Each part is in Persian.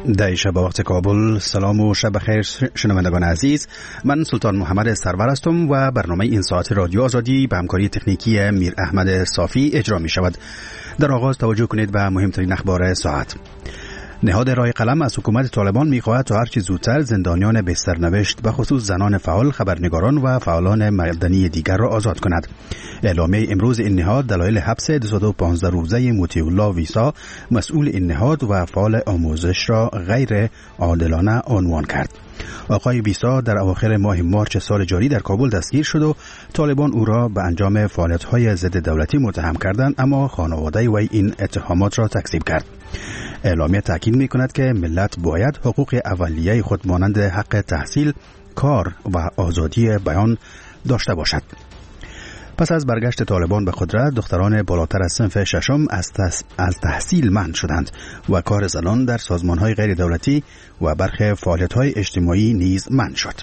در شب وقت کابل. سلام و شب بخیر شنوندگان عزیز، من سلطان محمد سرور هستم و برنامه این ساعت رادیو آزادی به همکاری تکنیکی میر احمد صافی اجرا می شود. در آغاز توجه کنید به مهمترین اخبار ساعت. نهاد رای قلم از حکومت طالبان می‌خواهد تا هرچه زودتر زندانیان بسترنوشت به خصوص زنان فعال، خبرنگاران و فعالان مدنی دیگر را آزاد کند. اعلامیه امروز این نهاد دلایل حبس 215 روزه مطیع الله ویسا، مسئول این نهاد و فعال آموزش را غیر عادلانه عنوان کرد. آقای ویسا در اواخر ماه مارس سال جاری در کابل دستگیر شد و طالبان او را به انجام فعالیت‌های ضد دولتی متهم کردند، اما خانواده وی این اتهامات را تکذیب کرد. اعلامیه تاکید می‌کند که ملت باید حقوق اولیه خود مانند حق تحصیل، کار و آزادی بیان داشته باشد. پس از برگشت طالبان به قدرت، دختران بالاتر از صنف ششم از تحصیل منع شدند و کار زنان در سازمان‌های غیر دولتی و برخی فعالیت‌های اجتماعی نیز منع شد.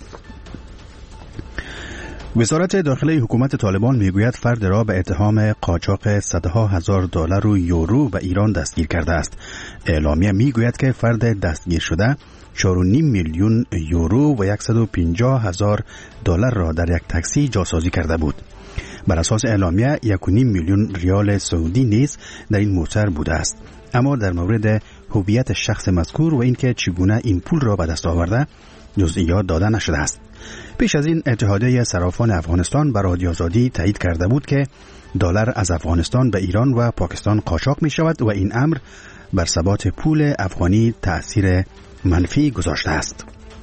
وزارت داخلی حکومت طالبان میگوید فرد را به اتهام قاچاق صدها هزار دلار و یورو به ایران دستگیر کرده است. اعلامیه میگوید که فرد دستگیر شده 4.5 میلیون یورو و 150,000 دلار را در یک تاکسی جاسازی کرده بود. بر اساس اعلامیه 1.5 میلیون ریال سعودی نیز در این موتر بوده است، اما در مورد هویت شخص مذکور و اینکه چگونه این پول را به دست آورده جزئیات داده نشده است. پیش از این اتحادیه صرافان افغانستان بر رادیو آزادی تایید کرده بود که دلار از افغانستان به ایران و پاکستان قاچاق می شود و این امر بر ثبات پول افغانی تأثیر منفی گذاشته است.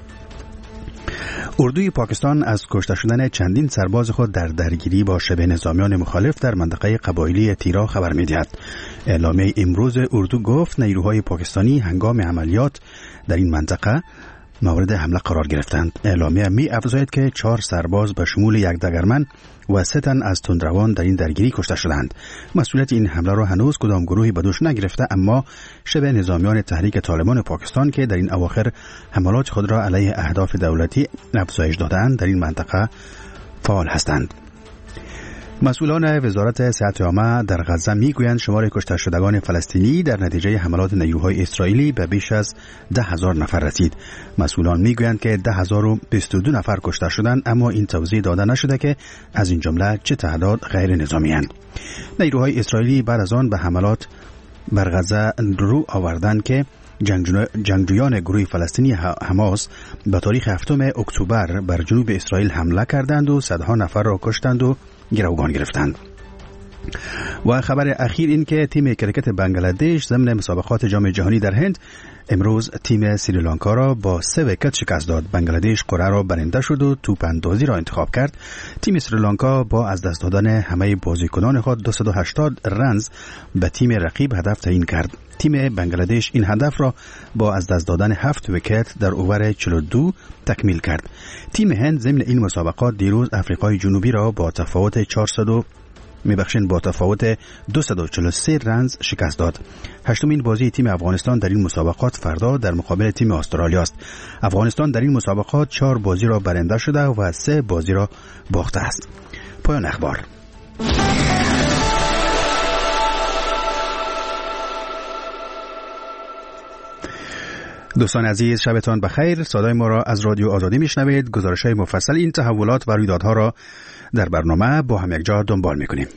اردوی پاکستان از کشته شدن چندین سرباز خود در درگیری با شبه نظامیان مخالف در منطقه قبایلی تیرا خبر می‌دهد. اعلامیه امروز اردو گفت نیروهای پاکستانی هنگام عملیات در این منطقه مورد حمله قرار گرفتند. اعلامیه می افزاید که 4 سرباز به شمول یک دگرمن و 3 تن از تندروان در این درگیری کشته شدند. مسئولیت این حمله را هنوز کدام گروهی به دوش نگرفته، اما شبه نظامیان تحریک طالبان پاکستان که در این اواخر حملات خود را علیه اهداف دولتی افزایش دادند در این منطقه فعال هستند. مسئولان وزارت صحت عامه در غزه میگویند شمار کشته شدگان فلسطینی در نتیجه حملات نیروهای اسرائیلی به بیش از 10,000 نفر رسید. مسئولان میگویند که 10,022 نفر کشته شدند، اما این توضیح داده نشده که از این جمله چه تعداد غیر نظامی اند. نیروهای اسرائیلی بعد از آن به حملات بر غزه رو آوردند که جنگجویان گروه فلسطینی حماس به تاریخ 7 اکتبر بر جنوب اسرائیل حمله کردند و صدها نفر را کشتند و گروگان گرفتند. و خبر اخیر این که تیم کرکت بنگلادش ضمن مسابقات جام جهانی در هند امروز تیم سریلانکا را با 3 ویکت شکست داد. بنگلادش قرعه را برنده شد و توپ اندازی را انتخاب کرد. تیم سریلانکا با از دست دادن همه بازیکنان خود 280 رنز به تیم رقیب هدف تعیین کرد. تیم بنگلادش این هدف را با از دست دادن 7 ویکت در اوور 42 تکمیل کرد. تیم هند ضمن این مسابقات دیروز آفریقای جنوبی را با تفاوت 243 رنز شکست داد. هشتمین بازی تیم افغانستان در این مسابقات فردا در مقابل تیم استرالیا است. افغانستان در این مسابقات 4 بازی را برنده شده و 3 بازی را باخته است. پایان اخبار. دوستان عزیز، شبتان بخیر. صدای ما را از رادیو آزادی میشنوید. گزارش‌های مفصل این تحولات و رویدادها را در برنامه با هم یک جا دنبال میکنیم.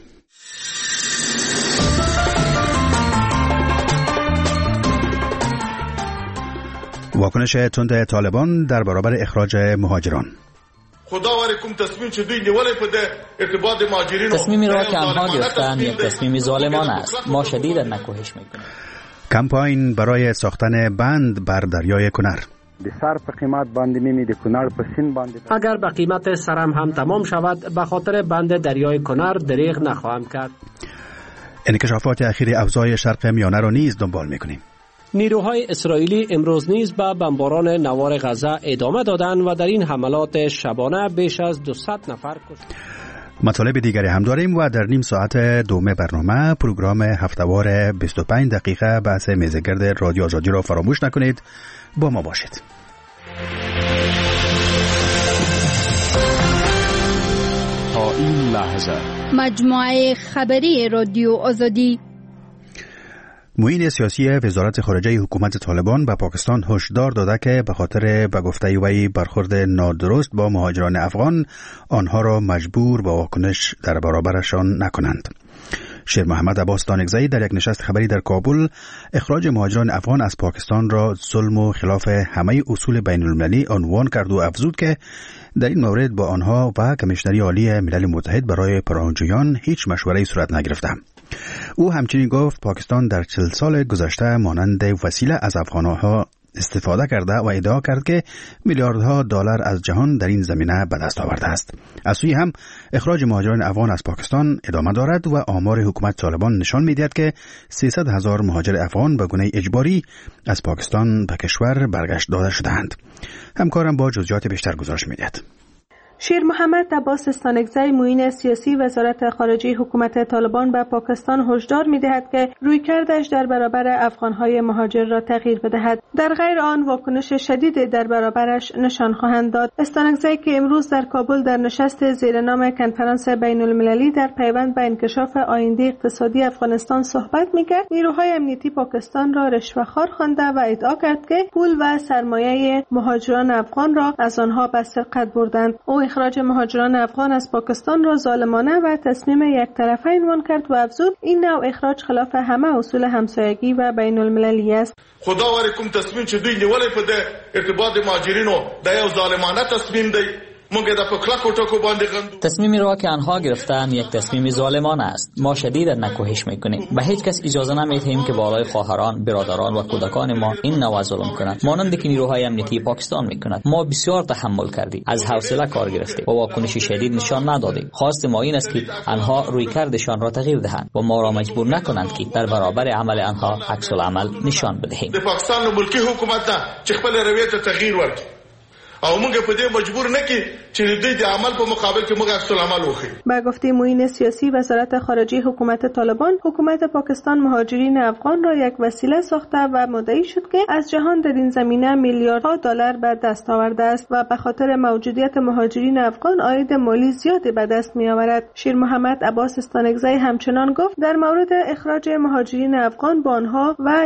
واکنش تند طالبان در برابر اخراج مهاجران. تصمیمی را که آنها گرفتند یک تصمیم ظالمانه است. ما شدیداً نکوهش میکنیم. کمپاین برای ساختن بند بر دریای کنر. اگر به قیمت سرم هم تمام شود به خاطر بند دریای کنر دریغ نخواهم کرد. انکشافات اخیر اوضاع شرق میانه را نیز دنبال میکنیم. نیروهای اسرائیلی امروز نیز به بمباران نوار غزه ادامه دادند و در این حملات شبانه بیش از 200 نفر کشته. مطالب دیگری هم داریم و در نیم ساعت دوم برنامه پروگرام هفتهوار 25 دقیقه بحث میزگرد رادیو آزادی را فراموش نکنید. با ما باشید. تا این لحظه مجموعه خبری رادیو آزادی. معین سیاسی وزارت خارجه حکومت طالبان به پاکستان هشدار داده که به خاطر به گفته وی برخورد نادرست با مهاجران افغان آنها را مجبور به واکنش در برابرشان نکنند. شیر محمد عباس تانکزئی در یک نشست خبری در کابل اخراج مهاجران افغان از پاکستان را ظلم و خلاف همه اصول بین المللی عنوان کرد و افزود که در این مورد با آنها و کمیشنری عالی ملل متحد برای پناهجویان هیچ مشوره‌ای صورت نگرفته. او همچنین گفت پاکستان در 40 سال گذشته مانند وسیله از افغانها استفاده کرده و ادعا کرد که میلیاردها دلار از جهان در این زمینه به دست آورده است. از سوی هم اخراج مهاجران افغان از پاکستان ادامه دارد و آمار حکومت طالبان نشان می‌دهد که 300,000 مهاجر افغان به گونه اجباری از پاکستان به کشور برگشت داده شده‌اند. همکارم با جزئیات بیشتر گزارش می‌دهد. شیر محمد عباس تانکزئی معین سیاسی وزارت خارجه حکومت طالبان به پاکستان هشدار می‌دهد که رویکردش در برابر افغان‌های مهاجر را تغییر بدهد، در غیر آن واکنش شدید در برابرش نشان خواهند داد. تانکزئی که امروز در کابل در نشست زیر نام کنفرانس بین‌المللی در پیوند به انکشاف آینده اقتصادی افغانستان صحبت می‌کرد، نیروهای امنیتی پاکستان را رشوه‌خوار خوانده و ادعا کرد که پول و سرمایه مهاجران افغان را از آنها به سرقت بردند. اخراج مهاجران افغان از پاکستان را ظالمانه و تصمیم یک طرفه عنوان کرد و افزود این نوع اخراج خلاف همه اصول همسایگی و بین المللی است. خدا واره کوم تصمیم چې دوی نیولې په ارتباط مهاجرینو د یو ظالمانه تصمیم دی. تصمیمی را که آنها گرفتند یک تصمیم ظالمانه است. ما شدید نکوهش میکنیم. به هیچ کس اجازه نمیدهیم که بالای خواهران، برادران و کودکان ما این نوع ظلم کنند، مانند که نیروهای امنیتی پاکستان میکنند. ما بسیار تحمل کردیم، از حوصله کار گرفتیم و واکنش شدید نشان ندادیم. خواست ما این است که آنها رویکردشان را تغییر دهند و ما را مجبور نکنند که در برابر عمل آنها عکس العمل نشان بدهیم. پاکستان ملکی حکومت نه چې خپل رویه ته تغییر ورکړي او موږ په دې مجبور نه کی چې د عمل په مقابل کې موږ عکس العمل وکړو. با گفته معین سیاسی وزارت خارجه حکومت طالبان، حکومت پاکستان مهاجرین افغان را یک وسیله ساخته و مدعی شد که از جهان در این زمینه میلیاردها دلار به دست آورده است و به خاطر موجودیت مهاجرین افغان عاید مالی زیادی به دست می آورد. شیر محمد عباس تانکزئی همچنان گفت در مورد اخراج مهاجرین افغان با آنها و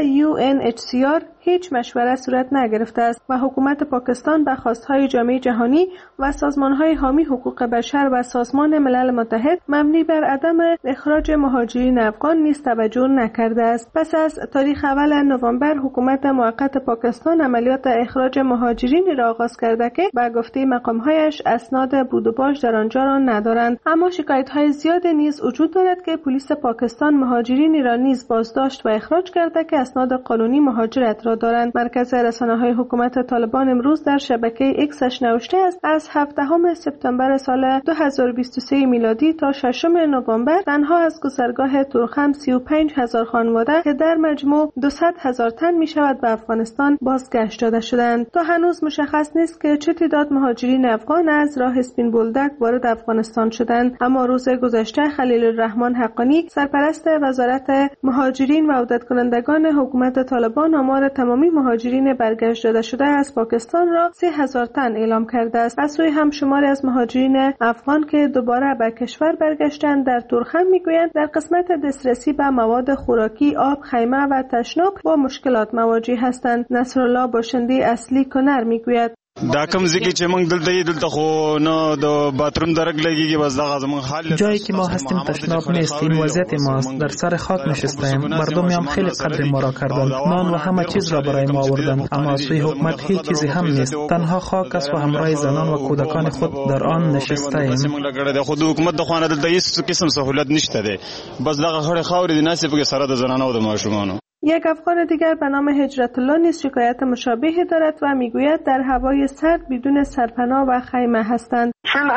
UNHCR هیچ مشوره صورت نگرفته است و حکومت پاکستان به خواستهای جامعه جهانی و سازمانهای حامی حقوق بشر و سازمان ملل متحد مبنی بر عدم اخراج مهاجرین افغان نیز توجه نکرده است. پس از تاریخ اول نوامبر حکومت موقت پاکستان عملیات اخراج مهاجرین را آغاز کرده که به گفته مقامهایش اسناد بود و باش در آنجا را ندارند، اما شکایت‌های زیاد نیز وجود دارد که پلیس پاکستان مهاجرین را نیز بازداشت و اخراج کرده که اسناد قانونی مهاجرت را دارند. مرکز رسانه‌های حکومت طالبان امروز در شبکه ایکسش نوشته است از 17 سپتامبر سال 2023 میلادی تا 6 نوامبر تنها از گذرگاه تورخم 35,000 خانواده که در مجموع 200,000 تن می شود به افغانستان بازگشت داده شدند. تا هنوز مشخص نیست که چه تعداد مهاجرین افغان از راه اسپین بولدک وارد افغانستان شدند، اما روز گذشته خلیل الرحمن حقانی سرپرست وزارت مهاجرین و عودت کنندگان حکومت طالبان آمار تمامی مهاجرین برگشت داده شده از پاکستان را 30,000 تن اعلام کرده است. از سوی هم شماری از مهاجرین افغان که دوباره به کشور برگشتند در تورخم میگویند در قسمت دسترسی به مواد خوراکی، آب، خیمه و تشناب با مشکلات مواجه هستند. نصرالله باشندی اصلی کنر میگوید دا کوم ځکه چې موږ دلته خو نه د باتروم درک لګیږي، بس دغه زموږ حال جایی که ما هستیم تشناب نیست. این وضعیت ماست. در سر خاک نشستیم. مردمی هم خیلی قدر ما را کردند. نان و همه چیز را برای ما آوردند، اما از سوی حکومت هیچ چیزی هم نیست. تنها خاک است و همراه زنان و کودکان خود در آن نشسته ایم. خود حکومت د خوانه دلته هیڅ قسم سہولت نشته ده، بس دغه خړې خاورې د ناسې په سره د زنانو او د ماشومانو. یک افغان دیگر به نام هجرت الله نیز شکایت مشابهی دارد و میگوید در هوای سرد بدون سرپناه و خیمه هستند.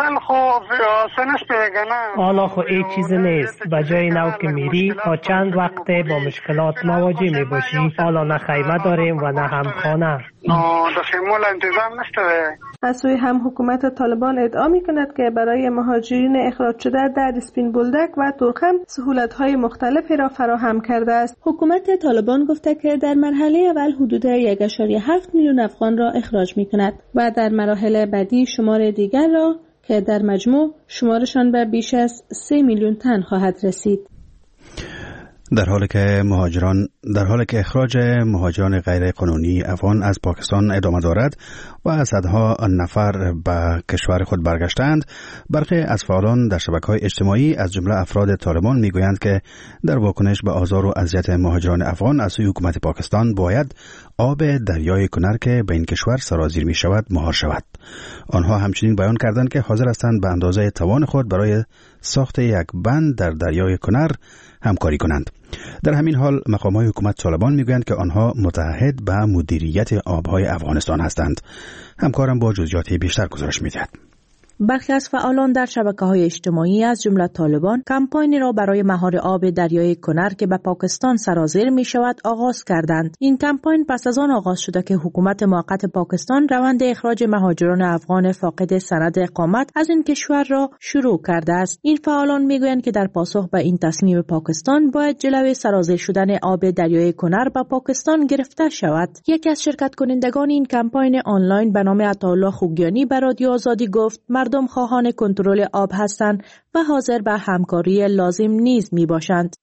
حالا خو هیچ چیز نیست. به جای نو که میری تا چند وقت با مشکلات مواجه میباشی. حالا نه خیمه داریم و نه هم خانه. از سوی هم حکومت طالبان ادعا میکند که برای مهاجرین اخراج شده در اسپین بولدک و تورخم سهولت‌های مختلفی را فراهم کرده است. حکومت طالبان گفته که در مرحله اول حدود 1.7 میلیون افغان را اخراج میکند و در مراحل بعدی شمار دیگر را که در مجموع شمارشان به بیش از 3 میلیون تن خواهد رسید. در حالی که اخراج مهاجران غیر قانونی افغان از پاکستان ادامه دارد و صدها نفر به کشور خود برگشتند، برخی از فعالان در شبکه‌های اجتماعی از جمله افراد طالبان میگویند که در واکنش به آزار و اذیت مهاجران افغان از سوی حکومت پاکستان باید آب دریای کنر که به این کشور سرازیر می شود مهار شود. آنها همچنین بیان کردند که حاضر هستند به اندازه توان خود برای ساخت یک بند در دریای کنر همکاری کنند. در همین حال مقام‌های حکومت طالبان میگویند که آنها متعهد به مدیریت آبهای افغانستان هستند. همکارم با جزئیات بیشتر گزارش می‌دهد. برخی از فعالان در شبکه‌های اجتماعی از جمله طالبان کمپاینی را برای مهار آب دریای کنر که به پاکستان سرازیر می شود آغاز کردند. این کمپاین پس از آن آغاز شده که حکومت موقت پاکستان روند اخراج مهاجران افغان فاقد سند اقامت از این کشور را شروع کرده است. این فعالان میگویند که در پاسخ به این تصمیم پاکستان باید جلوی سرازیر شدن آب دریای کنر به پاکستان گرفته شود. یکی از شرکت کنندگان این کمپاین آنلاین به نام عطاالله خوگیانی به رادیو آزادی گفت مردم خواهان کنترل آب هستند و حاضر به همکاری لازم نیز می باشند.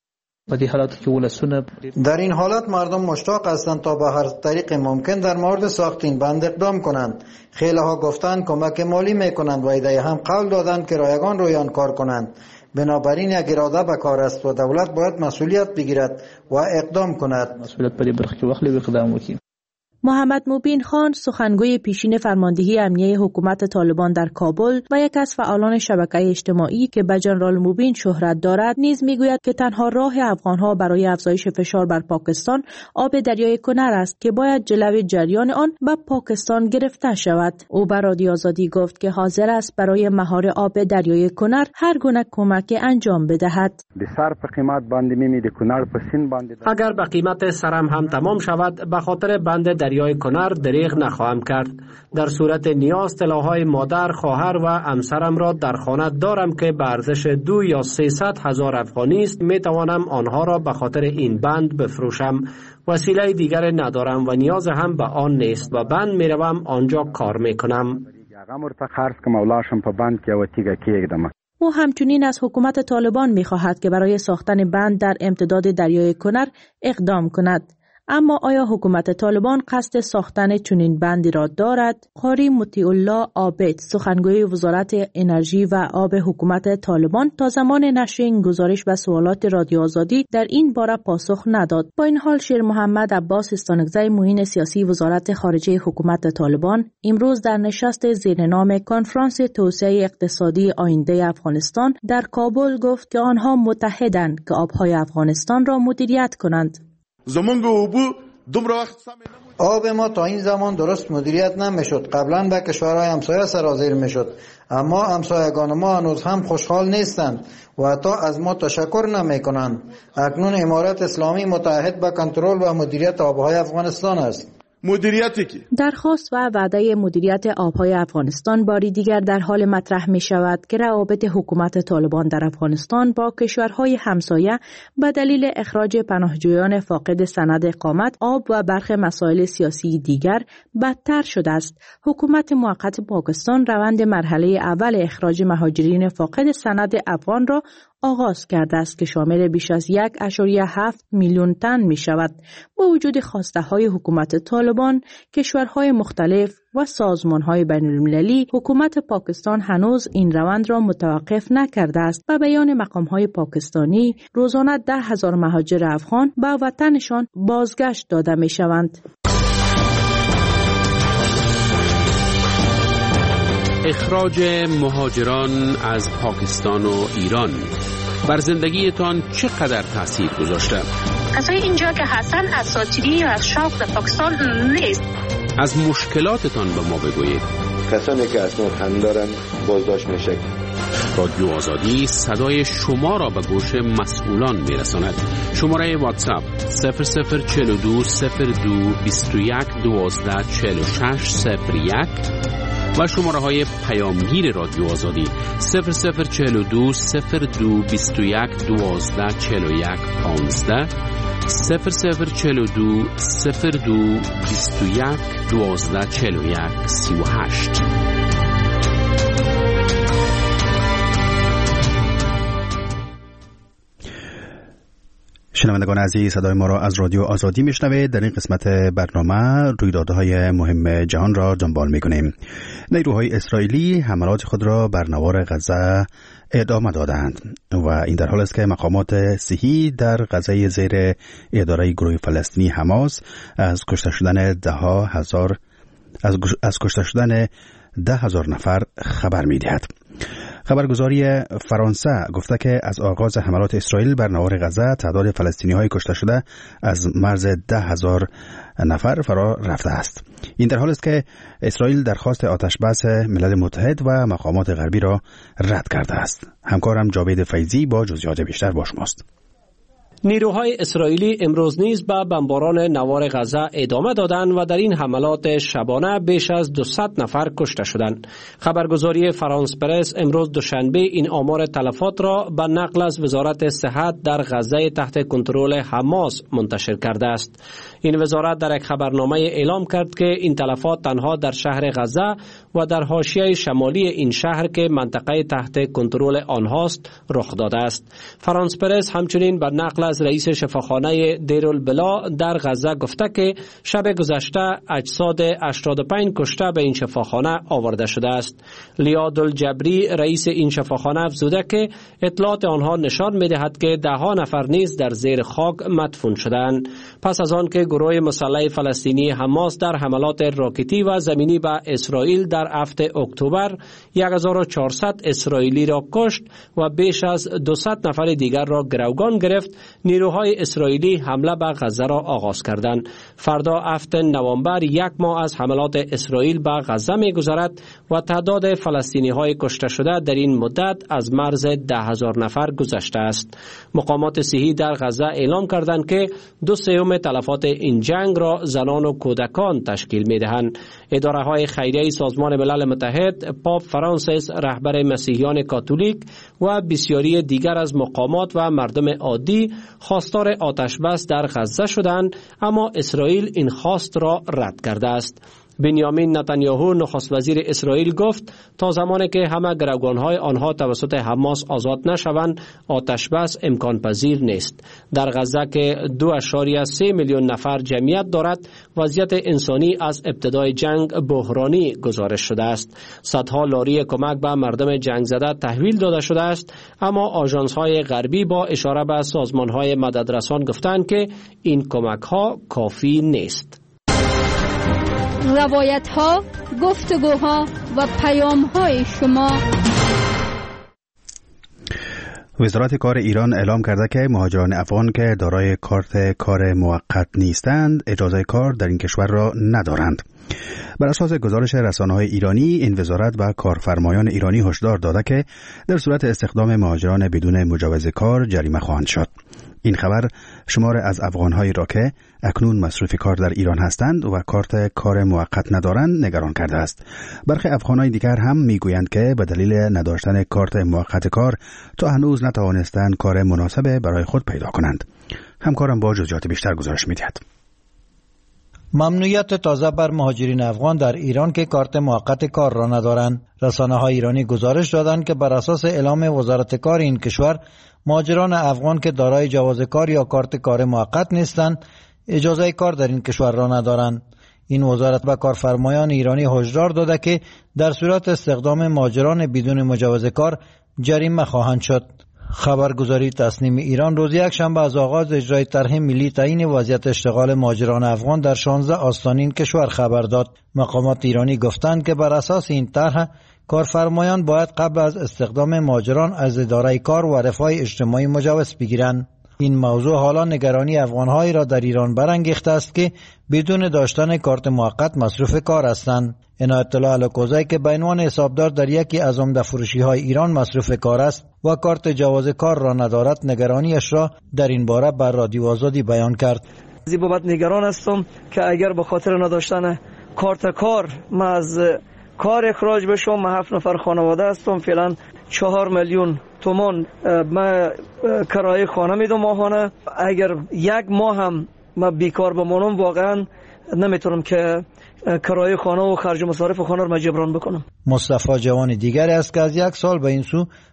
در این حالت مردم مشتاق هستند تا به هر طریق ممکن در مورد ساخت این بند اقدام کنند. خیلی ها گفتند کمک مالی می کنند و ایده هم قول دادند که رایگان روی آن کار کنند. بنابراین یک اراده به کار است و دولت باید مسئولیت بگیرد و اقدام کند. محمد مبین خان سخنگوی پیشین فرماندهی امنیه حکومت طالبان در کابل و یک از فعالان شبکه اجتماعی که به جنرال مبین شهرت دارد نیز میگوید که تنها راه افغانها برای افزایش فشار بر پاکستان آب دریای کنر است که باید جلوی جریان آن به پاکستان گرفته شود. او به رادیو آزادی گفت که حاضر است برای مهار آب دریای کنر هر گونه کمک انجام بدهد. اگر به قیمت سرم هم تمام شود به خاطر بند دریای کنر دریغ نخواهم کرد. در صورت نیاز طلاهای مادر، خواهر و همسرم را در خانه دارم که به ارزش 2 یا 300,000 افغانی است. می توانم آنها را به خاطر این بند بفروشم. وسیله دیگر ندارم و نیاز هم به آن نیست و بند می روم آنجا کار می کنم. او همچنین از حکومت طالبان می خواهد که برای ساختن بند در امتداد دریای کنر اقدام کند. اما آیا حکومت طالبان قصد ساختن چنین بندی را دارد؟ قاری مطیع الله عابد، سخنگوی وزارت انرژی و آب حکومت طالبان، تا زمان نشر این گزارش و سوالات رادیو آزادی در این باره پاسخ نداد. با این حال شیر محمد عباس استانکزی معین سیاسی وزارت خارجه حکومت طالبان امروز در نشست زیرنام کنفرانس توسعه اقتصادی آینده افغانستان در کابل گفت که آنها متحدند که آبهای افغانستان را مدیریت کنند. آب ما تا این زمان درست مدیریت نمیشد. قبلا به کشورهای همسایه سرازیر میشد، اما همسایگان ما هنوز هم خوشحال نیستند و حتی از ما تشکر نمیکنند. اکنون امارت اسلامی متعهد به کنترل و مدیریت آبهای افغانستان است. درخواست و وعده مدیریت آبهای افغانستان باری دیگر در حال مطرح می شود که روابط حکومت طالبان در افغانستان با کشورهای همسایه به دلیل اخراج پناهجویان فاقد سند اقامت، آب و برخی مسائل سیاسی دیگر بدتر شده است. حکومت موقت پاکستان روند مرحله اول اخراج مهاجرین فاقد سند افغان را آغاز کرده است که شامل بیش از 1.7 میلیون تن می شود. با وجود خواسته های حکومت طالبان، کشورهای مختلف و سازمان های بین المللی، حکومت پاکستان هنوز این روند را متوقف نکرده است. به بیان مقام های پاکستانی، روزانه 10,000 مهاجر افغان به وطنشان بازگشت داده می شوند. اخراج مهاجران از پاکستان و ایران بر زندگیتان چقدر تاثیر گذاشته؟ کسای اینجا که هستن اساطیری یا از شوق به پاکستان نیست. از مشکلاتتان به ما بگویید. کسانی که اسناد هم دارن بازداشت میشه. رادیو آزادی صدای شما را به گوش مسئولان میرساند. شماره واتساپ 0042 02 21 12 46 01 و شماره های پیامگیر رادیو آزادی 0042 02 21 12 41 15 0042 02 21 12 41 38. شنوندگان عزیز، صدای ما را از رادیو آزادی میشنوید. در این قسمت برنامه رویدادهای مهم جهان را دنبال میکنیم. نیروهای اسرائیلی حملات خود را بر نوار غزه ادامه دادند و این در حال است که مقامات صحی در غزه زیر اداره گروه فلسطینی حماس از کشته شدن ده هزار نفر خبر میدهد. خبرگزاری فرانسه گفته که از آغاز حملات اسرائیل بر نوار غزه تعداد فلسطینی های کشته شده از مرز 10,000 نفر فرا رفته است. این در حال است که اسرائیل درخواست آتش بس ملل متحد و مقامات غربی را رد کرده است. همکارم جاوید فیضی با جزئیات بیشتر با شماست. نیروهای اسرائیلی امروز نیز به بمباران نوار غزه ادامه دادند و در این حملات شبانه بیش از 200 نفر کشته شدند. خبرگزاری فرانس پرس امروز دوشنبه این آمار تلفات را به نقل از وزارت صحت در غزه تحت کنترل حماس منتشر کرده است. این وزارت در یک خبرنامه اعلام کرد که این تلفات تنها در شهر غزه و در حاشیه شمالی این شهر که منطقه تحت کنترل آنهاست رخ داده است. فرانس پرس همچنین به نقل از رئیس شفاخانه دیرالبلا در غزه گفته که شب گذشته اجساد 85 کشته به این شفاخانه آورده شده است. لیاد الجبری رئیس این شفاخانه افزوده که اطلاعات آنها نشان می‌دهد که ده‌ها نفر نیز در زیر خاک مدفون شدند. پس از آن که گروه مسلح فلسطینی حماس در حملات راکتی و زمینی به اسرائیل در هفته اکتبر 1400 اسرائیلی را کشت و بیش از 200 نفر دیگر را گروگان گرفت، نیروهای اسرائیلی حمله به غزه را آغاز کردند. فردا 7 نوامبر یک ماه از حملات اسرائیل به غزه می‌گذرد و تعداد فلسطینی‌های کشته شده در این مدت از مرز 10,000 نفر گذشته است. مقامات صحی در غزه اعلام کردند که 2/3 تلفات این جنگ را زنان و کودکان تشکیل می‌دهند. اداره‌های خیریه سازمان ملل متحد، پاپ فرانسیس رهبر مسیحیان کاتولیک و بسیاری دیگر از مقامات و مردم عادی خواستار آتش بس در غزه شدند، اما اسرائیل این خواست را رد کرده است. بنیامین نتانیاهو نخست وزیر اسرائیل گفت تا زمانی که همه گروگان‌های آنها توسط حماس آزاد نشوند آتش بس امکان پذیر نیست. در غزه که 2.3 میلیون نفر جمعیت دارد، وضعیت انسانی از ابتدای جنگ بحرانی گزارش شده است. صدها لاری کمک به مردم جنگ زده تحویل داده شده است، اما آژانس‌های غربی با اشاره به سازمان‌های مددرسان گفتند که این کمک‌ها کافی نیست. روایت ها، گفتگوها و پیام های شما. وزارت کار ایران اعلام کرده که مهاجران افغان که دارای کارت کار موقت نیستند اجازه کار در این کشور را ندارند. بر اساس گزارش رسانه‌های ایرانی، این وزارت به کارفرمایان ایرانی هشدار داده که در صورت استخدام مهاجران بدون مجوز کار جریمه خواهند شد. این خبر شمار از افغان‌هایی را که اکنون مصروف کار در ایران هستند و کارت کار موقت ندارند نگران کرده است. برخی افغان‌های دیگر هم میگویند که به دلیل نداشتن کارت موقت کار تا هنوز نتوانستند کار مناسب برای خود پیدا کنند. همکارم با جزئیات بیشتر گزارش می‌دهد. ممنوعیت تازه بر مهاجرین افغان در ایران که کارت موقت کار را ندارند. رسانه‌های ایرانی گزارش دادند که بر اساس اعلام وزارت کار این کشور، مهاجران افغان که دارای جواز کار یا کارت کار موقت نیستند اجازه کار در این کشور را ندارند. این وزارت به کارفرمایان ایرانی هشدار داده که در صورت استخدام مهاجران بدون مجوز کار جریمه خواهند شد. خبرگزاری تصنیم ایران روز یکشنبه از آغاز اجرای طرح ملی تعیین وضعیت اشتغال مهاجران افغان در 16 آستانین کشور خبر داد. مقامات ایرانی گفتند که بر اساس این طرح کارفرمایان باید قبل از استخدام مهاجران از اداره کار و رفاه اجتماعی مجوز بگیرند. این موضوع حالا نگرانی افغان‌هایی را در ایران برانگیخته است که بدون داشتن کارت موقت مصروف کار هستند. عنایت الله الکوزی که به عنوان حسابدار در یکی از عمده فروشی‌های ایران مصروف کار است و کارت جواز کار را ندارد، نگرانیش را در این باره بر رادیو آزادی بیان کرد. از این بابت نگران هستم که اگر به خاطر نداشتن کارت کار من از کار اخراج بشم. من 7 نفر خانواده هستم، فعلا 4 میلیون تومان من کرایه خانه میدم ماهانه. اگر یک ماه هم من بیکار بمانم واقعا نمیتونم که کرایه خانه و خرج مصارف خانه رو جبران بکنم. مصطفی جوان دیگری است که از 1 سال به این سو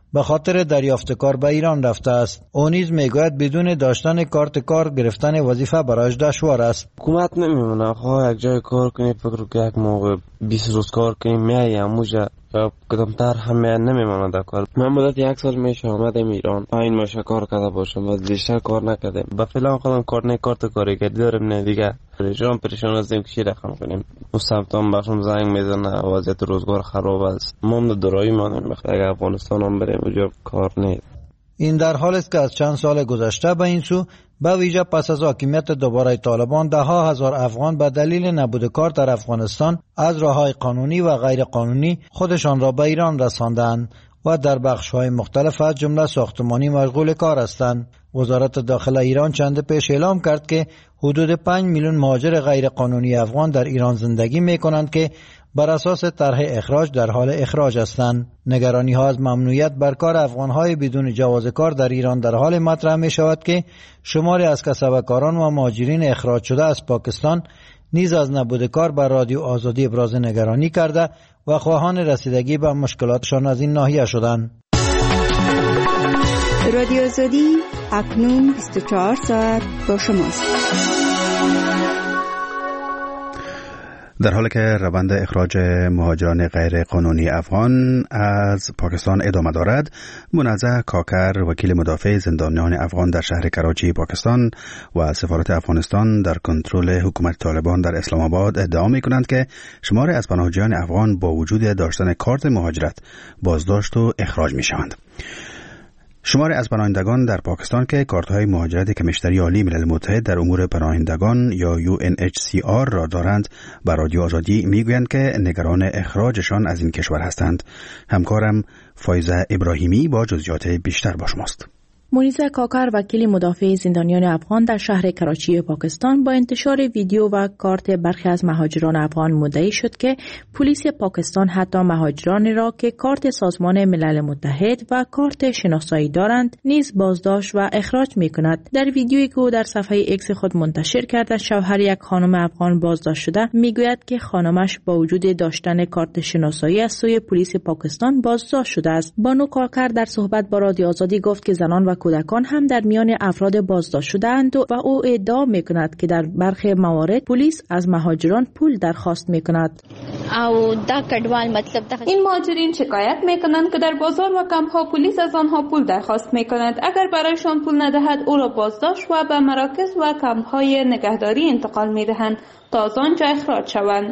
به خاطر دریافت کار به ایران رفته است. او نیز میگوید بدون داشتن کارت کار گرفتن وظیفه برایش دشوار است. حکومت نمیمونه خواه یک جای کار کنی فکر که یک موقع 20 روز کار کنی میایی اموجه یا کدامتر همه نمیمونه در کار. من مدت 1 سال میشه آمدم ایران 5 ماه کار کرده باشم و بیشتر کار نکردم. با فعلا خودم کارت کارگری دارم نه دیگه پریشان هستیم که چی رقم کنیم. مستمتان باشم زنگ میزنه وضعیت روزگار خراب است. ما هم درایی مانیم اگه افغانستان هم بریم اونجا کار نیست. این در حال است که از چند سال گذشته به این سو به ویژه پس از حاکمیت دوباره طالبان ده ها هزار افغان به دلیل نبود کار در افغانستان از راه‌های قانونی و غیر قانونی خودشان را به ایران رساندند و در بخش‌های مختلف از جمله ساختمانی مشغول کار هستند. وزارت داخله ایران چند پیش اعلام کرد که حدود 5 میلیون مهاجر غیر قانونی افغان در ایران زندگی می‌کنند که بر اساس طرح اخراج در حال اخراج هستند. نگرانی ها از ممنوعیت بر کار افغان‌های بدون جواز کار در ایران در حال مطرح می شود که شماری از کسبکاران و مهاجرین اخراج شده از پاکستان نیز از نبود کار بر رادیو آزادی ابراز نگرانی کرده و خواهان رسیدگی به مشکلاتشان از این ناحیه شدند. رادیو آزادی اکنون 24 ساعت با شماست. در حالی که روند اخراج مهاجران غیر قانونی افغان از پاکستان ادامه دارد، منزه کاکر وکیل مدافع زندانیان افغان در شهر کراچی پاکستان و سفارت افغانستان در کنترل حکومت طالبان در اسلام آباد ادعا می‌کنند که شماری از پناهجویان افغان با وجود داشتن کارت مهاجرت بازداشت و اخراج می‌شوند. شماری از پناهندگان در پاکستان که کارت‌های مهاجرت کمیشنری عالی ملل متحد در امور پناهندگان یا UNHCR را دارند، بر رادیو آزادی میگویند که نگران اخراجشان از این کشور هستند. همکارم فایزه ابراهیمی با جزئیات بیشتر با شماست. مونیزه کاکر وکیل مدافع زندانیان افغان در شهر کراچی پاکستان با انتشار ویدیو و کارت برخی از مهاجران افغان مدعی شد که پلیس پاکستان حتی مهاجرانی را که کارت سازمان ملل متحد و کارت شناسایی دارند نیز بازداشت و اخراج می‌کند. در ویدیویی که او در صفحه ایکس خود منتشر کرده، شوهر یک خانم افغان بازداشت شده میگوید که خانمش با وجود داشتن کارت شناسایی از سوی پلیس پاکستان بازداشت شده است. بانو کاکر در صحبت با رادیو آزادی گفت که زنان و کودکان هم در میان افراد بازداشت شده‌اند و او ادعا می‌کند که در برخی موارد پلیس از مهاجران پول درخواست می‌کند. این مهاجرین شکایت می‌کنند که در بازار و کمپ‌ها پلیس از آنها پول درخواست می‌کند. اگر برایشان پول ندهد او را بازداشت و به مراکز و کمپ‌های نگهداری انتقال می‌دهند تا از آنجا اخراج شوند.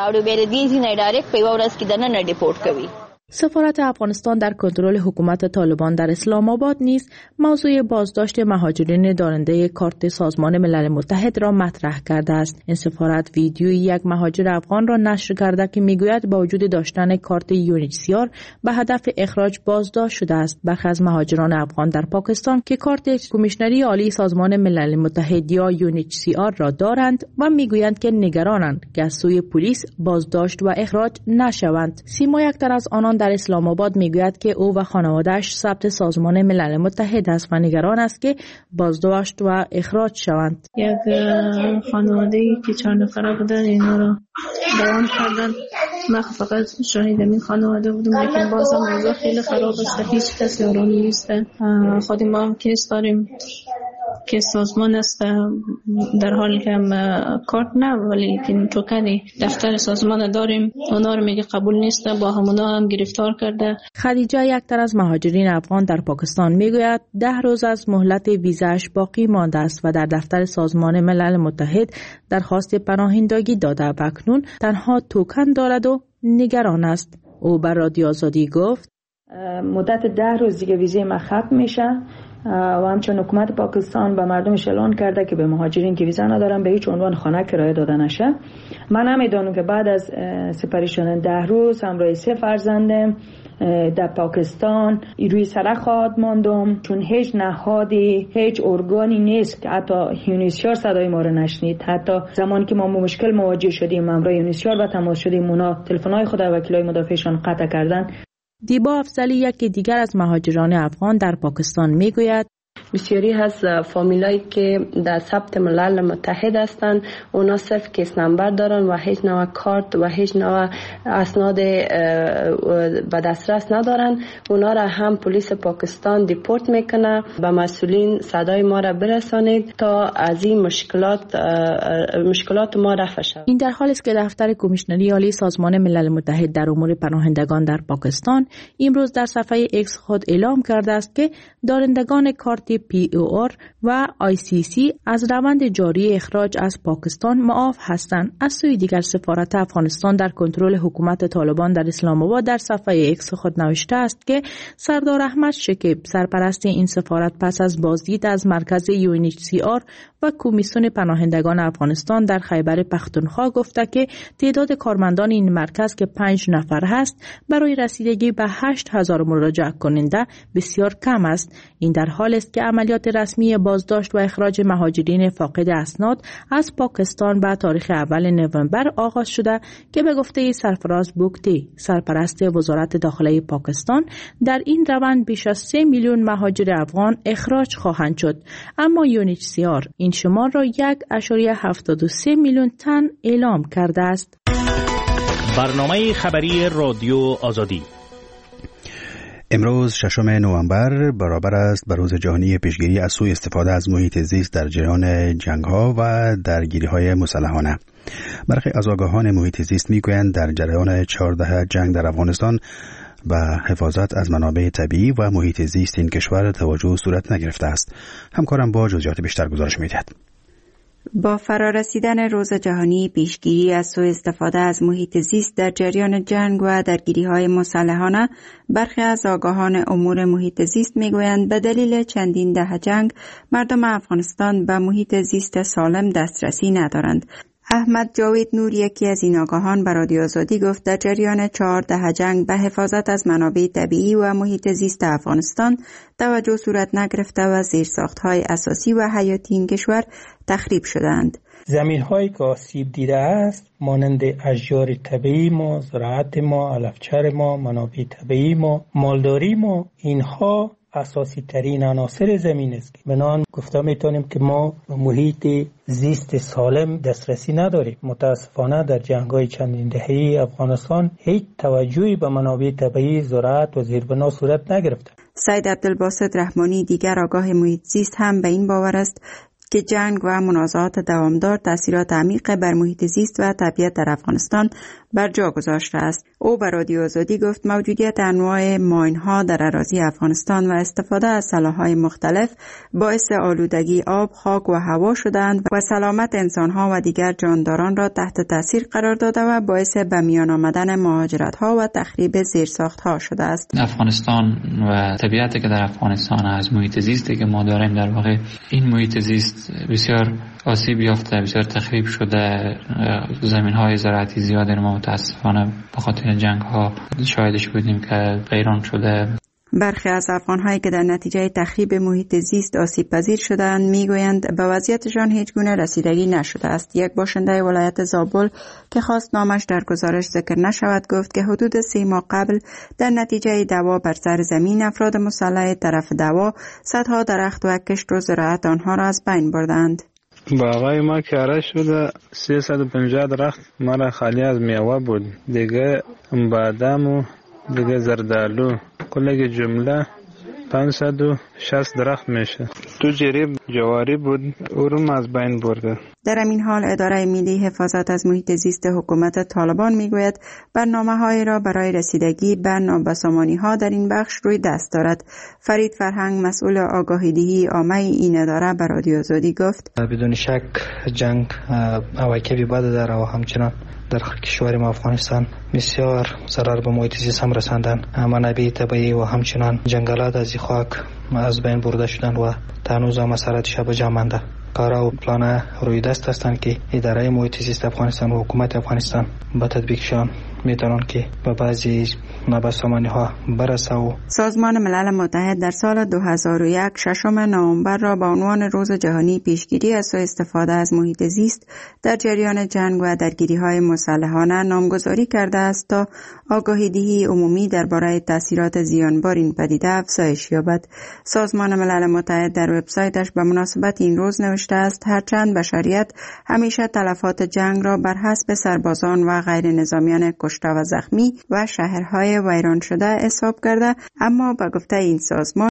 سفارت افغانستان در کنترل حکومت طالبان در اسلام آباد نیز موضوع بازداشت مهاجرین دارنده کارت سازمان ملل متحد را مطرح کرده است. این سفارت ویدیوی یک مهاجر افغان را نشر کرده که میگوید با وجود داشتن کارت UNHCR به هدف اخراج بازداشت شده است. برخی از مهاجران افغان در پاکستان که کارت کمیشنری عالی سازمان ملل متحد یا UNHCR را دارند و میگویند که نگرانند که از سوی پلیس بازداشت و اخراج نشوند. سیما یک تن از آنان در اسلام آباد میگوید که او و خانواده‌اش ثبت سازمان ملل متحد است و نگران است که بازداشت و اخراج شوند. یک خانواده‌ای که 4 نفره بودن اینا را دوام کردن. من فقط شاهد این خانواده بودم، لیکن بازم اوضاع خیلی خراب است، هیچ کسی آرامی نیست. خود ما هم کیس داریم که سازمان است، در حالی که کارت نه ولی توکنی دفتر سازمان داریم، اونا رو میگه قبول نیست، با همونا هم گرفتار کرده. خدیجه یک تن از مهاجرین افغان در پاکستان میگوید 10 روز از مهلت ویزاش باقی مانده است و در دفتر سازمان ملل متحد درخواست پناهندگی داده و اکنون تنها توکن دارد و نگران است. او بر رادیو آزادی گفت مدت 10 روز دیگه ویزای من ختم میشه و همچنین حکومت پاکستان به مردمش اعلان کرده که به مهاجرین که ویزا ندارن به هیچ عنوان خانه کرایه داده نشه. من هم میدونم که بعد از سپری شدن 10 روز همراه 3 فرزندم در پاکستان روی سر خواهد ماندم، چون هیچ نهادی هیچ ارگانی نیست که حتی یونیسیار صدای ما رو نشنید. حتی زمانی که ما مشکل مواجه شدیم همراه یونیسیار و تماس شدیم، اونا تلفن‌های خود وکیلای مدافعشان قطع کردن. دیبا افضلی یکی دیگر از مهاجران افغان در پاکستان میگوید بسیاری از فامیلایی که در ثبت ملل متحد هستند اونا صرف کیس نمبر دارن و هیچ نوع کارت و هیچ نوع اسناد به دسترس ندارن. اونا را هم پلیس پاکستان دیپورت میکنه. به مسئولین صدای ما را برسانید تا از این مشکلات ما رفع شود. این در حالی است که دفتر کمیشنری عالی سازمان ملل متحد در امور پناهندگان در پاکستان امروز در صفحه ایکس خود اعلام کرده است که دارندگان کارت POR و ICC از روند جاری اخراج از پاکستان معاف هستند. از سوی دیگر سفارت افغانستان در کنترل حکومت طالبان در اسلام آباد در صفحه ایکس خود نوشته است که سردار احمد شکیب سرپرست این سفارت پس از بازدید از مرکز UNHCR و کمیسیون پناهندگان افغانستان در خیبر پختونخوا گفته که تعداد کارمندان این مرکز که 5 نفر هست برای رسیدگی به 8000 مراجعه کننده بسیار کم است. این در حالی است که عملیات رسمی بازداشت و اخراج مهاجرین فاقد اسناد از پاکستان به تاریخ اول نوامبر آغاز شده که به گفته سرفراز بوکتی سرپرست وزارت داخلی پاکستان در این روند بیش از 3 میلیون مهاجر افغان اخراج خواهند شد. اما UNHCR این شمار را 1.73 میلیون تن اعلام کرده است. برنامه خبری رادیو آزادی امروز 6 نوامبر برابر است به روز جهانی پیشگیری از سوء استفاده از محیط زیست در جریان جنگ‌ها و درگیری‌های مسلحانه. برخی از آگاهان محیط زیست می‌گویند در جریان 14 جنگ در افغانستان و حفاظت از منابع طبیعی و محیط زیست این کشور توجه صورت نگرفته است. همکارم با جزئیات بیشتر گزارش می‌دهد. با فرارسیدن روز جهانی پیشگیری از سوء استفاده از محیط زیست در جریان جنگ و درگیری‌های مسلحانه، برخی از آگاهان امور محیط زیست می‌گویند به دلیل چندین دهه جنگ مردم افغانستان به محیط زیست سالم دسترسی ندارند. احمد جاوید نور یکی از این آگاهان به رادیو آزادی گفت در جریان 4 دهه جنگ به حفاظت از منابع طبیعی و محیط زیست افغانستان توجه صورت نگرفته و زیرساخت‌های اساسی و حیاتی این کشور تخریب شدند. زمین‌هایی که آسیب دیده است مانند اشجار طبیعی ما، زراعت ما، علفچر ما، منابع طبیعی ما، مالداری ما، اینها اساسی ترین عناصر زمین است. بنابراین گفته میتونیم که ما محیط زیست سالم دسترسی نداریم. متاسفانه در جنگ‌های چندین دهه‌ای افغانستان هیچ توجهی به منابع طبیعی، زراعت و زیربنا صورت نگرفته. سید عبدالباسط رحمانی دیگر آگاه محیط زیست هم به این باور است که جنگ و منازعات دوامدار تاثیرات عمیق بر محیط زیست و طبیعت در افغانستان بر جا گذاشته است. او به رادیو آزادی گفت موجودیت انواع ماین‌ها در اراضی افغانستان و استفاده از سلاح‌های مختلف باعث آلودگی آب، خاک و هوا شدند و سلامت انسان‌ها و دیگر جانداران را تحت تاثیر قرار داده و باعث به میان آمدن مهاجرت‌ها و تخریب زیرساخت‌ها شده است. افغانستان و طبیعتی که در افغانستان از محیط زیستی که ما داریم، در واقع این محیط زیست بسیار آسیب یافته، بسیار تخریب شده. زمین‌های زراعتی زیادی ما متاسفانه به خاطر جنگ‌ها شاهدش بودیم که ویران شده. برخی از افغان‌هایی که در نتیجه تخریب محیط زیست آسیب پذیر شدند میگویند به وضعیتشان هیچ گونه رسیدگی نشده است. یک باشنده ولایت زابل که خواست نامش در گزارش ذکر نشود گفت که حدود 3 ماه قبل در نتیجه دعوا بر سر زمین افراد مسلح طرف دعوا صدها درخت و کشت و زراعت آنها را از بین بردند. باغای ما کاره شده، 350 درخت ما خالی از میوه بود، دیگه بادام و دیگه زردالو، کل جمله 560 درخت میشه. تو جریب جواری بود، اونم از بین برده. در این حال اداره ملی حفاظت از محیط زیست حکومت طالبان میگوید برنامه‌هایی را برای رسیدگی به نابسامانی‌ها در این بخش روی دست دارد. فرید فرهنگ مسئول آگاهی‌دهی عامه این اداره به رادیو آزادی گفت بدون شک جنگ عواقبی بد داره و همچنان در کشور ما افغانستان بسیار ضرر به محیط زیست هم رساندن. منابع طبیعی و همچنان جنگلات از خاک از بین برده شدن و هنوز هم اثرات شب جا مانده. کارا و پلان روی دست هستند که اداره محیط زیست افغانستان و حکومت افغانستان با تطبیقشان میتونن که به بعضی نابسامانی ها برسه. و سازمان ملل متحد در سال 2001 ششم نوامبر را به عنوان روز جهانی پیشگیری از سوء استفاده از محیط زیست در جریان جنگ و درگیری های مسلحانه نامگذاری کرده است تا آگاهی دهی عمومی درباره تاثیرات زیانبار این پدیده افزایش یابد. سازمان ملل متحد در وبسایتش به مناسبت این روز نوشته است هرچند بشریت همیشه تلفات جنگ را بر حسب سربازان و غیر نظامیان کشته و زخمی و شهرهای ویران شده حساب کرده، اما به گفته این سازمان